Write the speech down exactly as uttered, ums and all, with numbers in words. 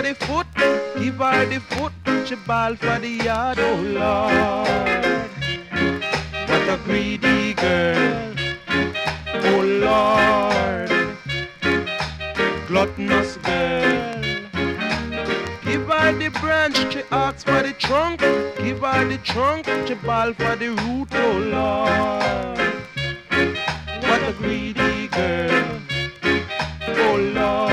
the foot, give her the foot, she ball for the yard, oh Lord. What a greedy girl, oh Lord. Gluttonous girl. Give her the branch, she asks for the trunk. Give her the trunk, she ball for the root, oh Lord. What a greedy girl, oh Lord.